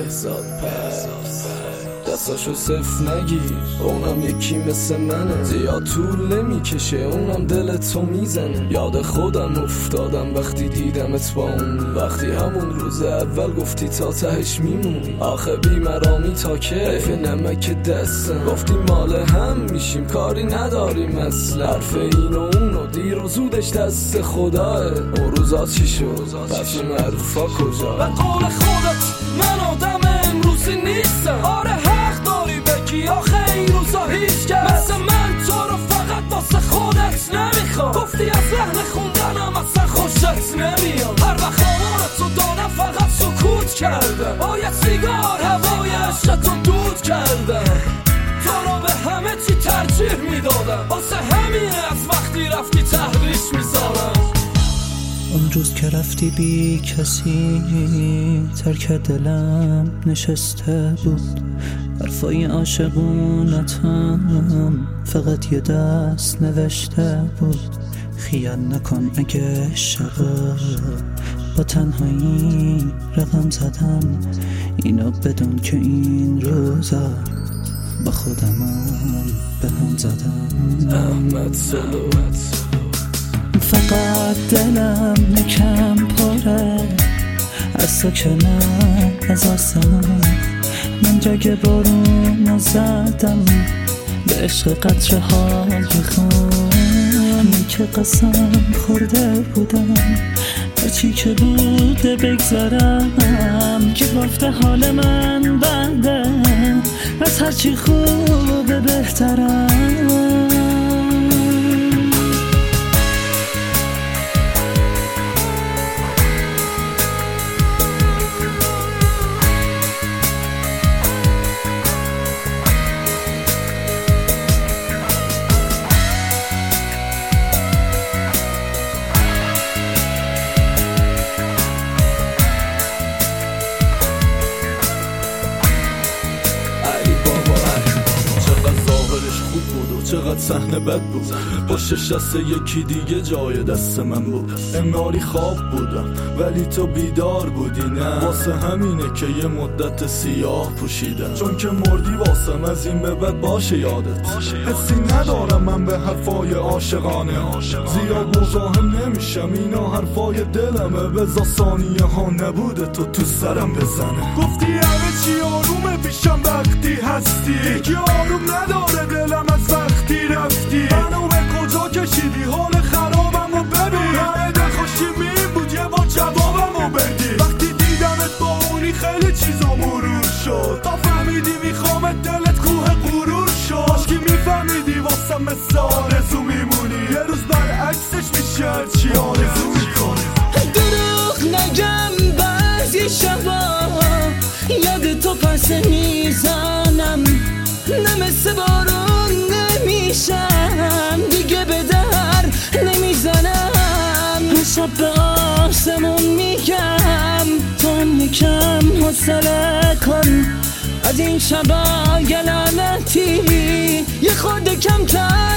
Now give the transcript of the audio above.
بهزاد دستاشو صف نگیر، اونم یکی مثل منه، زیاد طول نمیکشه اونم دلتو میزنه. یاد خودم افتادم وقتی دیدمت با اون، وقتی همون روز اول گفتی تا تهش میمونی. آخه بیمرامی تا که حیف نمک دستم، گفتی مال هم میشیم کاری نداریم اصلا. حرف این و اون و دیر و زودش دست خداه، اون روزا چی شد پس اون حرفا کجا؟ به قول خودت من آدم امروزی نیستم، آره حق داری بگی آخه این روزا هیچ کس مثل من تو رو فقط واسه خودت نمیخوام. گفتی از لحن خوندنم اصلا خوشت نمیاد، هر وقت آوارت رو دادم فقط سکوت کردم، با یه سیگار هوای عشقت رو دود کردم. تو رو به همه چی ترجیح میدادم، واسه همینه از وقتی رفتی تحریش میذارم. اون روز که رفتی بی کسی ترک دلم نشسته بود، حرفای عاشقونتم فقط یه دست نوشته بود. خیال نکن اگه شبا با تنهایی رقم زدم، اینو بدون که این روزا با خودمم به هم زدم. احمد سلو فقط دلم نکم پره از تو که نه از آسمان، من جای بارون نزدم به عشق قطره های خون که قسم خورده بودم هرچی که بوده بگذارم، که گفته حال من بنده از هرچی خوبه بهترم. چقدر صحنه بد بود، پشتش دست یکی دیگه جای دست من بود. انگاری خواب بودم ولی تو بیدار بودی، نه واسه همینه که یه مدت سیاه پوشیدم، چون که مردی واسم از این به بعد باشه یادت. حسی ندارم من به حرفای عاشقانه، زیاد مزاحم نمیشم اینا حرفای دلمه، بذار ثانیه ها نبوده تو سرم بزنه. گفتی همه چی آرومه پیشم وقتی هستی، دیگه آروم نداره دلم از وقتی رفتی. منو به کجا کشیدی حال خرابمو ببین، همه خوشی بود یه با جوابمو بدی. وقتی دیدمت با اونی خیلی چیزا مرور شد، تا فهمیدی میخوامت دلت کوه غرور شد. کاشکی میفهمیدی واسم مثل آرزو میمونی، یه روز برعکسش میشه هرچی آرزو میکنی. دروغ نگم بعضی شبا یاد تو پس میزنم، نه مثل بارون نمیشم دیگه به در نمیزنم. شب به آسمون میگم تو هم یکم حوصله کن، از این شبا لعنتی یه خورده کمتر